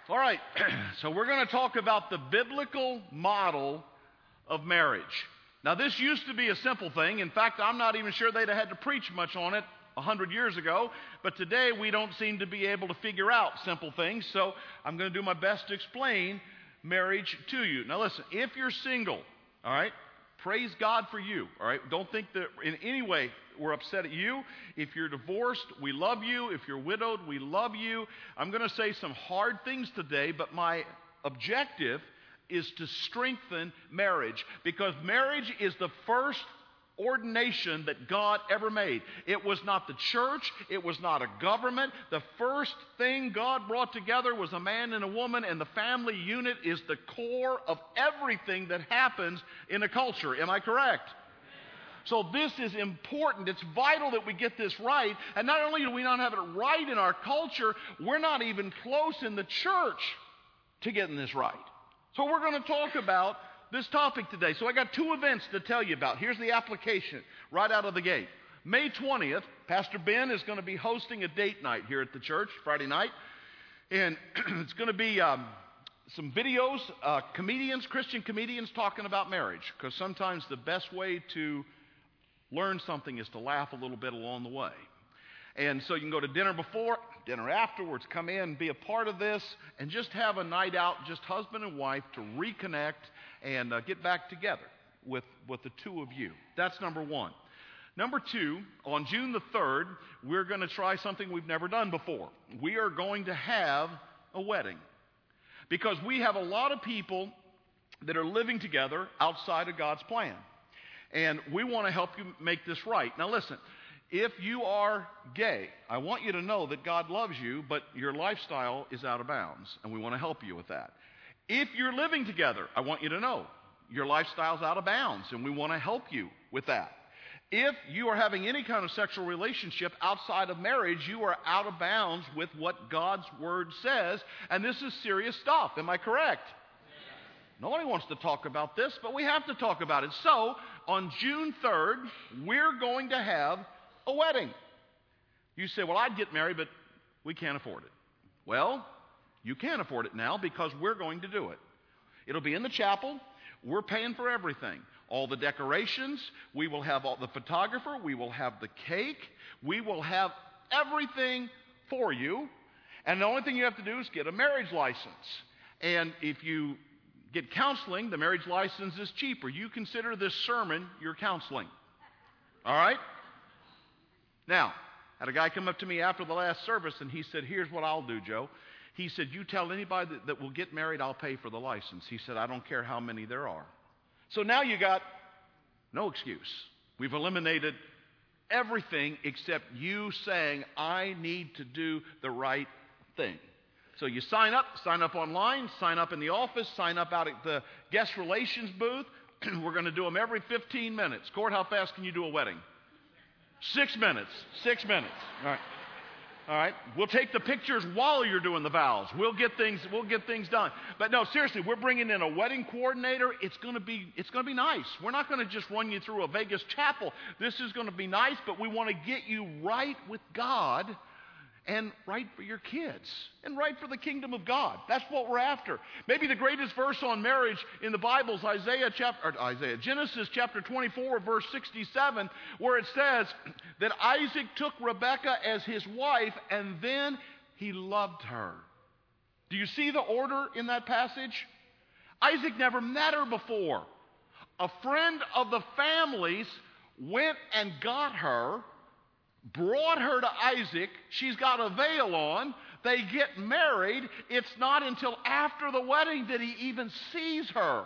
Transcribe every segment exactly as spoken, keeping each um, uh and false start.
All right, so we're going to talk about the biblical model of marriage. Now, this used to be a simple thing. In fact, I'm not even sure they'd have had to preach much on it a hundred years ago. But today, we don't seem to be able to figure out simple things. So I'm going to do my best to explain marriage to you. Now, listen, if you're single, all right, praise God for you, all right? Don't think that in any way we're upset at you. If you're divorced, we love you. If you're widowed, we love you. I'm going to say some hard things today, but my objective is to strengthen marriage, because marriage is the first ordination that God ever made. It was not the church. It was not a government. The first thing God brought together was a man and a woman, and the family unit is the core of everything that happens in a culture. Am I correct? So this is important. It's vital that we get this right. And not only do we not have it right in our culture, we're not even close in the church to getting this right. So we're going to talk about this topic today. So I got two events to tell you about. Here's the application right out of the gate. May twentieth, Pastor Ben is going to be hosting a date night here at the church, Friday night. And it's going to be um, some videos, uh, comedians, Christian comedians talking about marriage. Because sometimes the best way to learn something is to laugh a little bit along the way. And so you can go to dinner before, dinner afterwards, come in, be a part of this, and just have a night out, just husband and wife, to reconnect and uh, get back together with, with the two of you. That's number one. Number two, on June the third, we're going to try something we've never done before. We are going to have a wedding. Because we have a lot of people that are living together outside of God's plan. And we want to help you make this right. Now listen, if you are gay, I want you to know that God loves you, but your lifestyle is out of bounds, and we want to help you with that. If you're living together, I want you to know your lifestyle's out of bounds, and we want to help you with that. If you are having any kind of sexual relationship outside of marriage, you are out of bounds with what God's Word says, and this is serious stuff. Am I correct? Nobody wants to talk about this, but we have to talk about it. So, on June third, we're going to have a wedding. You say, well, I'd get married, but we can't afford it. Well, you can afford it now because we're going to do it. It'll be in the chapel. We're paying for everything. All the decorations. We will have all the photographer. We will have the cake. We will have everything for you. And the only thing you have to do is get a marriage license. And if you get counseling, the marriage license is cheaper. You consider this sermon your counseling. All right? Now, I had a guy come up to me after the last service, and he said, here's what I'll do, Joe. He said, you tell anybody that, that will get married, I'll pay for the license. He said, I don't care how many there are. So now you got no excuse. We've eliminated everything except you saying, I need to do the right thing. So you sign up, sign up online, sign up in the office, sign up out at the guest relations booth. We're going to do them every fifteen minutes. Court, how fast can you do a wedding? Six minutes. Six minutes. All right. All right. We'll take the pictures while you're doing the vows. We'll get things. We'll get things done. But no, seriously, we're bringing in a wedding coordinator. It's going to be. It's going to be nice. We're not going to just run you through a Vegas chapel. This is going to be nice, but we want to get you right with God, and right for your kids, and right for the kingdom of God. That's what we're after. Maybe the greatest verse on marriage in the Bible is Isaiah chapter, or Isaiah, Genesis chapter twenty-four, verse sixty-seven, where it says that Isaac took Rebekah as his wife, and then he loved her. Do you see the order in that passage? Isaac never met her before. A friend of the family's went and got her, brought her to Isaac. She's got a veil on. They get married. It's not until after the wedding that he even sees her.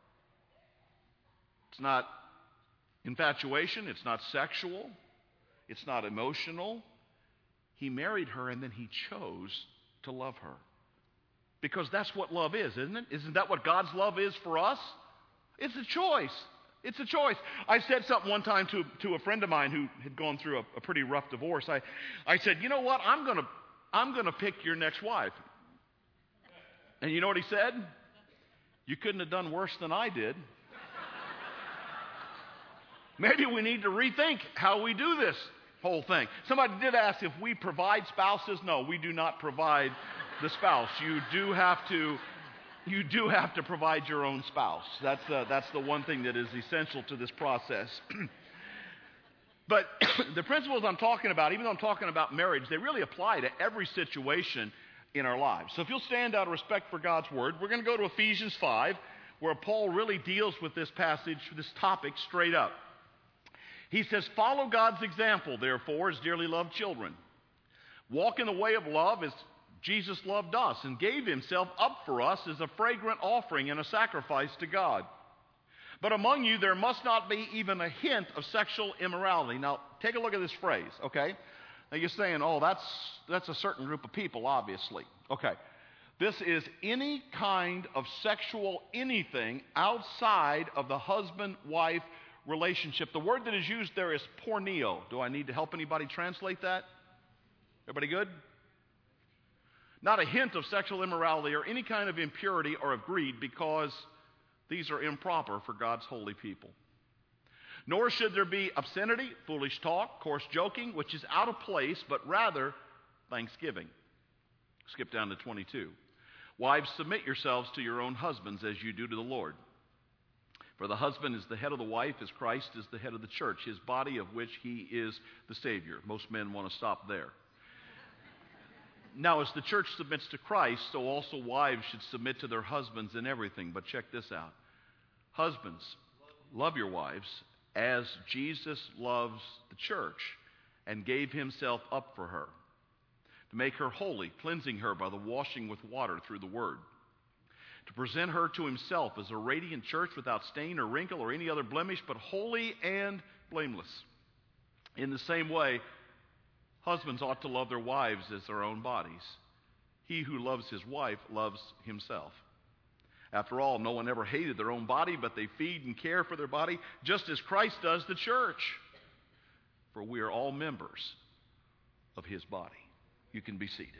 It's not infatuation. It's not sexual. It's not emotional. He married her, and then he chose to love her. Because that's what love is, isn't it? Isn't that what God's love is for us? It's a choice. It's a choice. I said something one time to, to a friend of mine who had gone through a, a pretty rough divorce. I, I said, you know what? I'm going to I'm going to pick your next wife. And you know what he said? You couldn't have done worse than I did. Maybe we need to rethink how we do this whole thing. Somebody did ask if we provide spouses. No, we do not provide the spouse. You do have to, you do have to provide your own spouse. That's uh, that's the one thing that is essential to this process. But the principles I'm talking about, even though I'm talking about marriage, they really apply to every situation in our lives. So if you'll stand out of respect for God's word, we're going to go to Ephesians five, where Paul really deals with this passage, this topic, straight up. He says, "Follow God's example, therefore, as dearly loved children. Walk in the way of love as Jesus loved us and gave himself up for us as a fragrant offering and a sacrifice to God. But among you there must not be even a hint of sexual immorality." Now, take a look at this phrase, okay? Now, you're saying, oh, that's, that's a certain group of people, obviously. Okay. This is any kind of sexual anything outside of the husband-wife relationship. The word that is used there is porneo. Do I need to help anybody translate that? Everybody good? Not a hint of sexual immorality or any kind of impurity or of greed, because these are improper for God's holy people. Nor should there be obscenity, foolish talk, coarse joking, which is out of place, but rather thanksgiving. Skip down to twenty-two. Wives, submit yourselves to your own husbands as you do to the Lord. For the husband is the head of the wife, as Christ is the head of the church, his body, of which he is the Savior. Most men want to stop there. Now, as the church submits to Christ, so also wives should submit to their husbands in everything. But check this out. Husbands, love your wives as Jesus loves the church and gave himself up for her, to make her holy, cleansing her by the washing with water through the word, to present her to himself as a radiant church without stain or wrinkle or any other blemish, but holy and blameless. In the same way, husbands ought to love their wives as their own bodies. He who loves his wife loves himself. After all, no one ever hated their own body, but they feed and care for their body, just as Christ does the church. For we are all members of his body. You can be seated.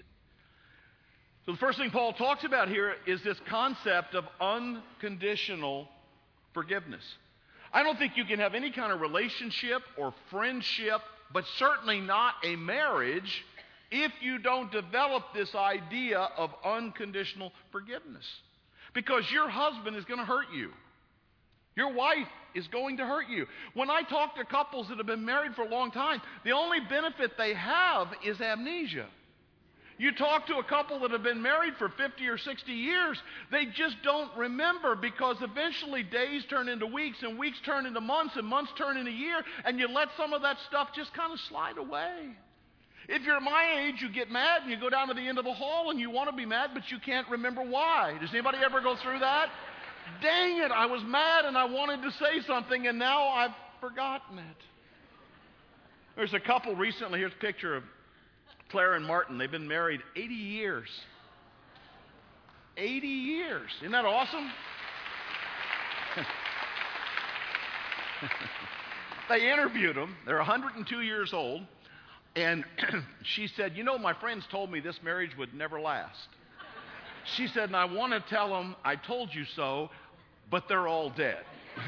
So the first thing Paul talks about here is this concept of unconditional forgiveness. I don't think you can have any kind of relationship or friendship, but certainly not a marriage, if you don't develop this idea of unconditional forgiveness. Because your husband is going to hurt you. Your wife is going to hurt you. When I talk to couples that have been married for a long time, the only benefit they have is amnesia. You talk to a couple that have been married for fifty or sixty years, they just don't remember, because eventually days turn into weeks and weeks turn into months and months turn into a year, and you let some of that stuff just kind of slide away. If you're my age, you get mad and you go down to the end of the hall and you want to be mad, but you can't remember why. Does anybody ever go through that? Dang it, I was mad and I wanted to say something and now I've forgotten it. There's a couple recently, here's a picture of Claire and Martin. They've been married eighty years. eighty years. Isn't that awesome? They interviewed them. They're one hundred two years old. And she said, you know, my friends told me this marriage would never last. She said, and I want to tell them I told you so, but they're all dead.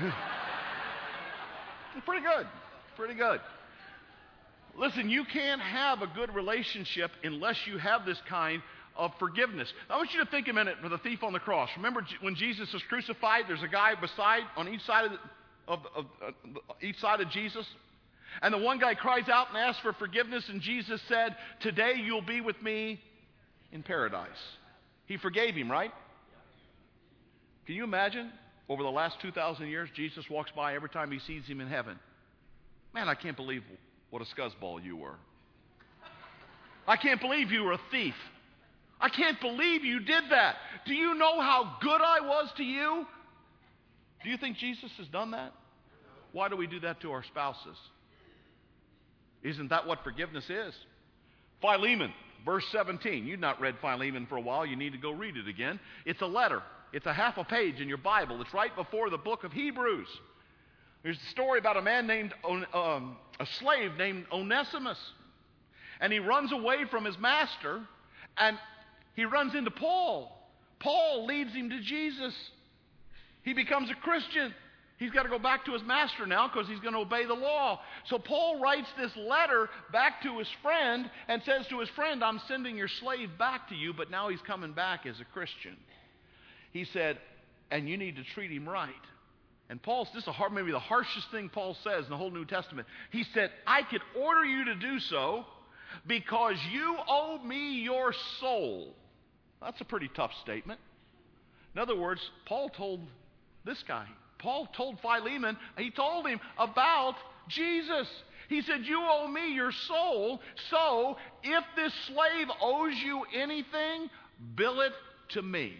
Pretty good. Pretty good. Listen, you can't have a good relationship unless you have this kind of forgiveness. I want you to think a minute for the thief on the cross. Remember when Jesus was crucified, there's a guy beside, on each side of, the, of, of uh, each side of Jesus. And the one guy cries out and asks for forgiveness, and Jesus said, today you'll be with me in paradise. He forgave him, right? Can you imagine? Over the last two thousand years, Jesus walks by every time he sees him in heaven. Man, I can't believe what a scuzzball you were. I can't believe you were a thief. I can't believe you did that. Do you know how good I was to you? Do you think Jesus has done that? Why do we do that to our spouses? Isn't that what forgiveness is? Philemon, verse seventeen. You've not read Philemon for a while. You need to go read it again. It's a letter. It's a half a page in your Bible. It's right before the book of Hebrews. There's a story about a man named, um, a slave named Onesimus. And he runs away from his master, and he runs into Paul. Paul leads him to Jesus. He becomes a Christian. He's got to go back to his master now because he's going to obey the law. So Paul writes this letter back to his friend and says to his friend, I'm sending your slave back to you, but now he's coming back as a Christian. He said, and you need to treat him right. And Paul's, this is a hard, maybe the harshest thing Paul says in the whole New Testament. He said, I could order you to do so because you owe me your soul. That's a pretty tough statement. In other words, Paul told this guy, Paul told Philemon, he told him about Jesus. He said, you owe me your soul, so if this slave owes you anything, bill it to me.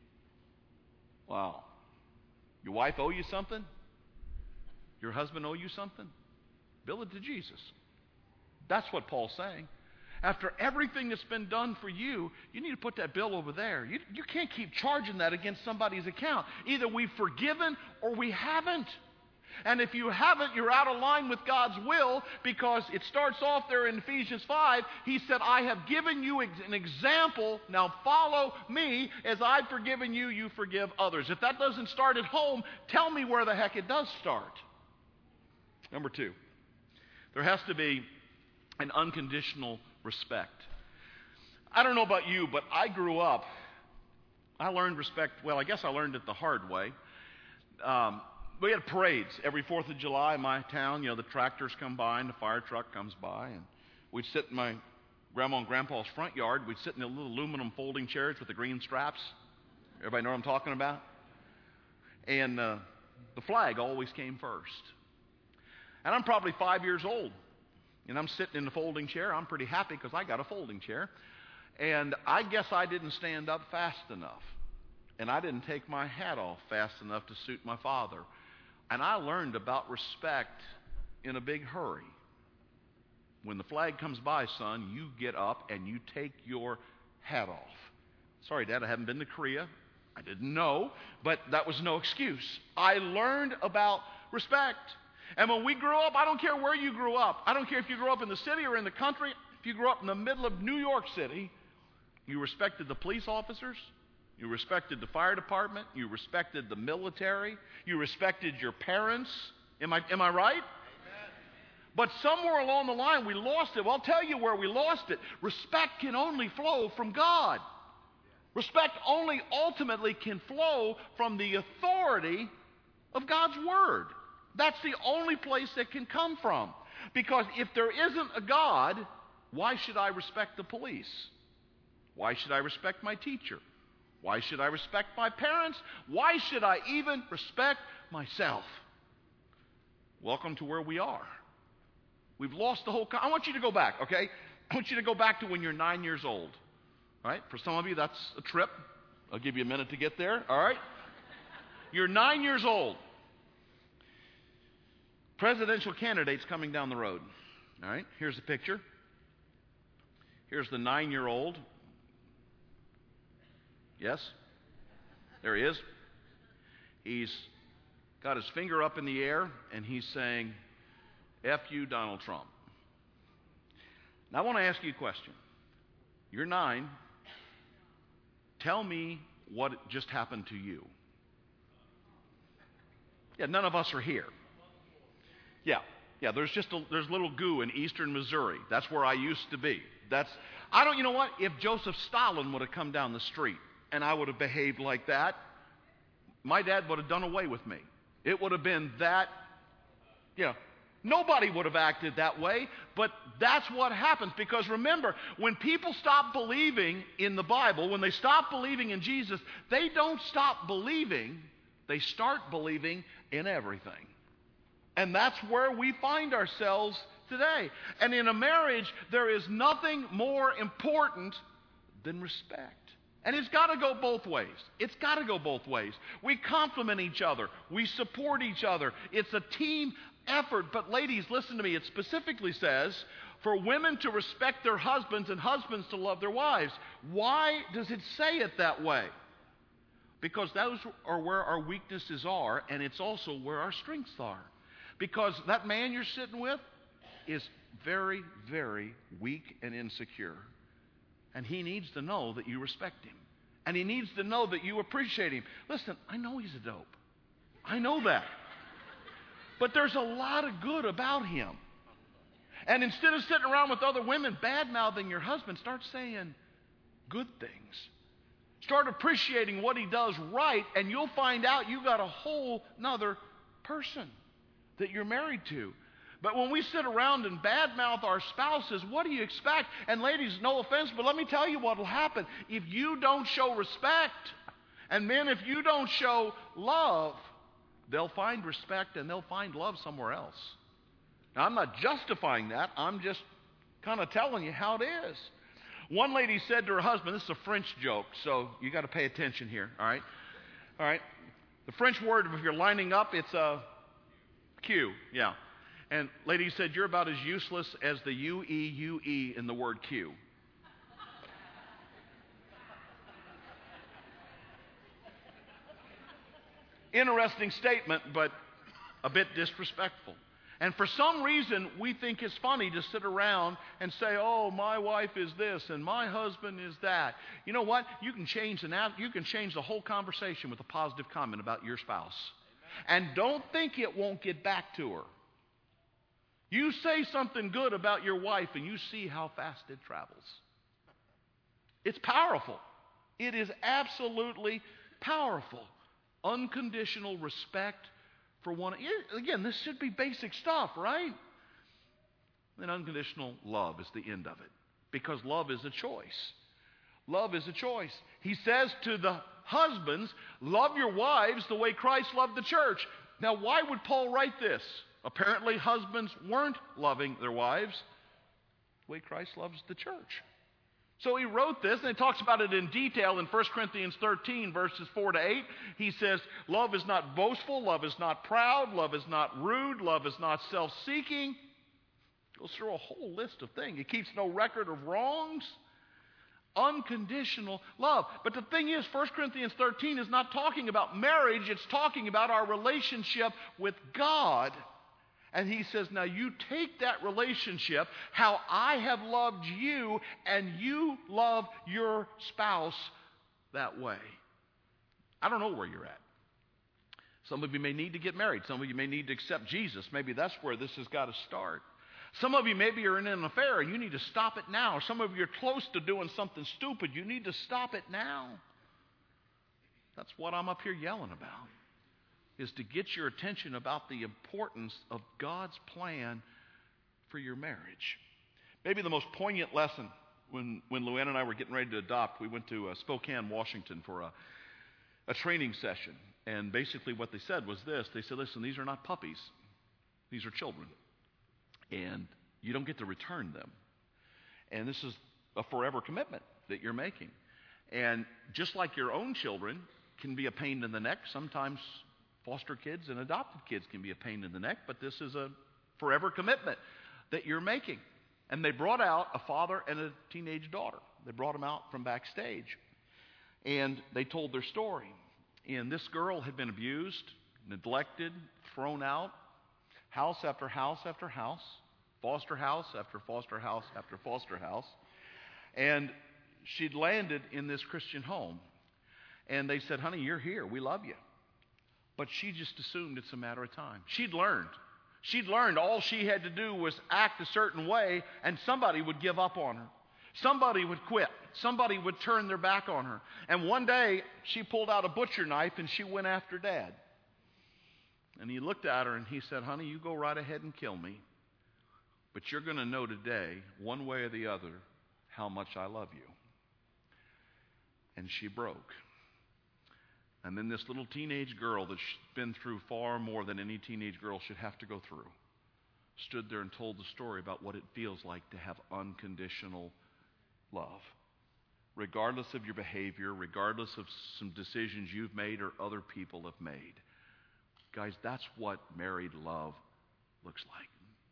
Wow. Your wife owe you something? Your husband owe you something? Bill it to Jesus. That's what Paul's saying. After everything that's been done for you, you need to put that bill over there. You, you can't keep charging that against somebody's account. Either we've forgiven or we haven't. And if you haven't, you're out of line with God's will, because it starts off there in Ephesians five. He said, I have given you an example. Now follow me. As I've forgiven you, you forgive others. If that doesn't start at home, tell me where the heck it does start. Number two, there has to be an unconditional respect. I don't know about you, but I grew up, I learned respect, well, I guess I learned it the hard way. Um, we had parades every fourth of July in my town. You know, the tractors come by and the fire truck comes by, and we'd sit in my grandma and grandpa's front yard. We'd sit in the little aluminum folding chairs with the green straps. Everybody know what I'm talking about? And uh, the flag always came first. And I'm probably five years old. And I'm sitting in the folding chair. I'm pretty happy because I got a folding chair. And I guess I didn't stand up fast enough. And I didn't take my hat off fast enough to suit my father. And I learned about respect in a big hurry. When the flag comes by, son, you get up and you take your hat off. Sorry, Dad, I haven't been to Korea. I didn't know, but that was no excuse. I learned about respect. And when we grew up, I don't care where you grew up. I don't care if you grew up in the city or in the country. If you grew up in the middle of New York City, you respected the police officers. You respected the fire department. You respected the military. You respected your parents. Am I, am I right? Amen. But somewhere along the line, we lost it. Well, I'll tell you where we lost it. Respect can only flow from God. Respect only ultimately can flow from the authority of God's Word. That's the only place that can come from. Because if there isn't a God, why should I respect the police? Why should I respect my teacher? Why should I respect my parents? Why should I even respect myself? Welcome to where we are. We've lost the whole... Con- I want you to go back, okay? I want you to go back to when you're nine years old. All right? For some of you, that's a trip. I'll give you a minute to get there, all right? You're nine years old. Presidential candidates coming down the road. All right, here's a picture. Here's the nine-year-old. Yes? There he is. He's got his finger up in the air, and he's saying, F you, Donald Trump. Now, I want to ask you a question. You're nine. Tell me what just happened to you. Yeah, none of us are here. Yeah, yeah. There's just a, there's little goo in eastern Missouri. That's where I used to be. That's I don't. You know what? If Joseph Stalin would have come down the street and I would have behaved like that, my dad would have done away with me. It would have been that. You know, nobody would have acted that way. But that's what happens, because remember, when people stop believing in the Bible, when they stop believing in Jesus, they don't stop believing. They start believing in everything. And that's where we find ourselves today. And in a marriage, there is nothing more important than respect. And it's got to go both ways. It's got to go both ways. We complement each other. We support each other. It's a team effort. But ladies, listen to me. It specifically says for women to respect their husbands and husbands to love their wives. Why does it say it that way? Because those are where our weaknesses are, and it's also where our strengths are. Because that man you're sitting with is very, very weak and insecure. And he needs to know that you respect him. And he needs to know that you appreciate him. Listen, I know he's a dope. I know that. But there's a lot of good about him. And instead of sitting around with other women bad-mouthing your husband, start saying good things. Start appreciating what he does right, and you'll find out you got a whole nother person that you're married to. But when we sit around and badmouth our spouses, what do you expect? And ladies, no offense, but let me tell you what will happen. If you don't show respect, and men, if you don't show love, they'll find respect and they'll find love somewhere else. Now, I'm not justifying that. I'm just kind of telling you how it is. One lady said to her husband, this is a French joke, so you got to pay attention here, all right? All right. The French word, if you're lining up, it's a Q, yeah. And lady said, you're about as useless as the U E U E in the word Q. Interesting statement, but a bit disrespectful. And for some reason, we think it's funny to sit around and say, oh, my wife is this and my husband is that. You know what? You can change the, you can change the whole conversation with a positive comment about your spouse. Amen. And don't think it won't get back to her. You say something good about your wife and you see how fast it travels. It's powerful. It is absolutely powerful. Unconditional respect for one. Again, this should be basic stuff, right? And unconditional love is the end of it. Because love is a choice. Love is a choice. He says to the husbands, love your wives the way Christ loved the church. Now, why would Paul write this? Apparently, husbands weren't loving their wives the way Christ loves the church. So he wrote this, and he talks about it in detail in First Corinthians thirteen, verses four to eight. He says, love is not boastful, love is not proud, love is not rude, love is not self-seeking. Goes through a whole list of things. It keeps no record of wrongs. Unconditional love. But the thing is, First Corinthians thirteen is not talking about marriage, it's talking about our relationship with God. And he says, now you take that relationship, how I have loved you, and you love your spouse that way. I don't know where you're at. Some of you may need to get married. Some of you may need to accept Jesus. Maybe that's where this has got to start. Some of you maybe are in an affair and you need to stop it now. Some of you are close to doing something stupid. You need to stop it now. That's what I'm up here yelling about. Is to get your attention about the importance of God's plan for your marriage. Maybe the most poignant lesson when, when Luann and I were getting ready to adopt, we went to uh, Spokane, Washington for a, a training session. And basically what they said was this. They said, listen, these are not puppies. These are children. And you don't get to return them. And this is a forever commitment that you're making. And just like your own children can be a pain in the neck, sometimes foster kids and adopted kids can be a pain in the neck, but this is a forever commitment that you're making. And they brought out a father and a teenage daughter. They brought them out from backstage. And they told their story. And this girl had been abused, neglected, thrown out, house after house after house, foster house after foster house after foster house. And she'd landed in this Christian home. And they said, honey, you're here. We love you. But she just assumed it's a matter of time. She'd learned. She'd learned all she had to do was act a certain way, and somebody would give up on her. Somebody would quit. Somebody would turn their back on her. And one day, she pulled out a butcher knife, and she went after Dad. And he looked at her, and he said, honey, you go right ahead and kill me. But you're going to know today, one way or the other, how much I love you. And she broke. And then this little teenage girl that's been through far more than any teenage girl should have to go through stood there and told the story about what it feels like to have unconditional love. Regardless of your behavior, regardless of some decisions you've made or other people have made. Guys, that's what married love looks like.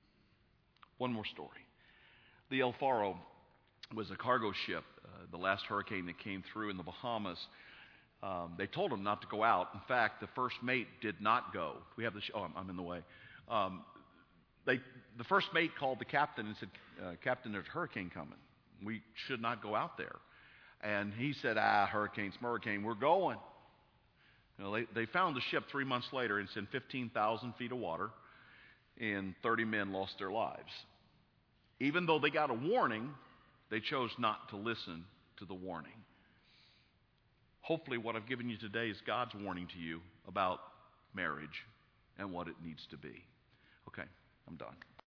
One more story. The El Faro was a cargo ship, uh, the last hurricane that came through in the Bahamas. Um, they told him not to go out. In fact, the first mate did not go. We have the sh- oh, I'm, I'm in the way. Um, they, the first mate called the captain and said, uh, Captain, there's a hurricane coming. We should not go out there. And he said, ah, hurricane, hurricane, we're going. You know, they, they found the ship three months later. It's in fifteen thousand feet of water. and thirty men lost their lives. Even though they got a warning, they chose not to listen to the warning. Hopefully what I've given you today is God's warning to you about marriage and what it needs to be. Okay, I'm done.